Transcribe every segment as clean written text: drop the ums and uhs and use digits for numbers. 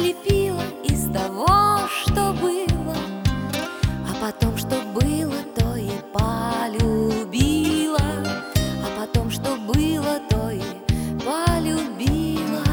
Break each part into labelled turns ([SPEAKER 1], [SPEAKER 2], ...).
[SPEAKER 1] слепила из того, что было, а потом, что было, то и полюбила, а потом, что было, то и полюбила.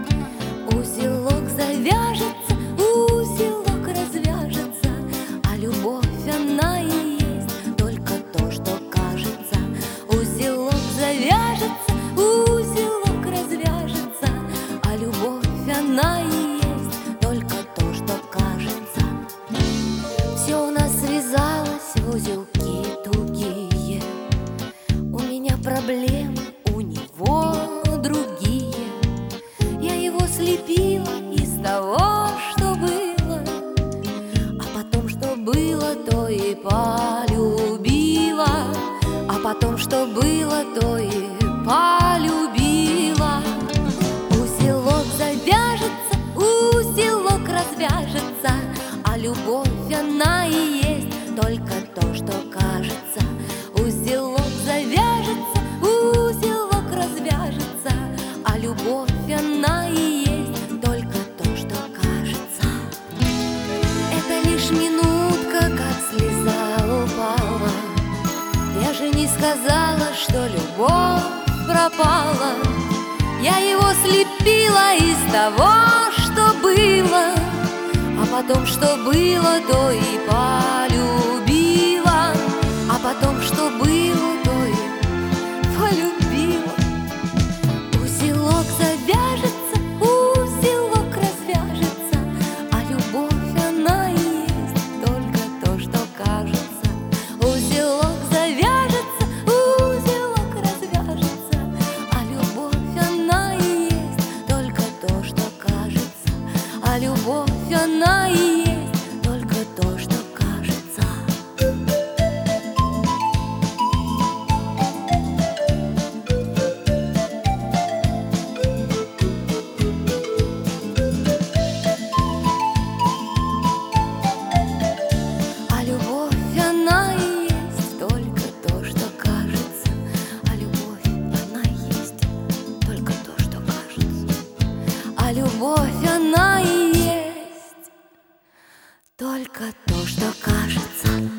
[SPEAKER 1] Узелок завяжется, узелок развяжется, а любовь она и есть только то, что кажется. Узелок завяжется, узелок развяжется, а любовь она и есть только то, что кажется. Все у нас связалось в узелки тугие, у меня проблемы, у него другие. Я его слепила из того, что было, а потом, что было, то и полюбила, а потом, что было, то и полюбила. Узелок завяжется, узелок развяжется, а любовь она и есть только то, что кажется. Узелок завяжется, узелок развяжется, а любовь она и есть только то, что кажется. Это лишь минутка, как слеза упала. Я же не сказала, что любовь пропала. Я его слепила из того, что было, а потом, что было, то и полюбила, а потом, что было, то и полюбила. Узелок завяжется, узелок развяжется, а любовь она и есть только то, что кажется. Узелок завяжется, узелок развяжется, а любовь она и есть только то, что кажется. А любовь она и есть только то, что кажется. А любовь она и есть только то, что кажется. А любовь она и есть только то, что кажется. А любовь она и есть только то, что кажется.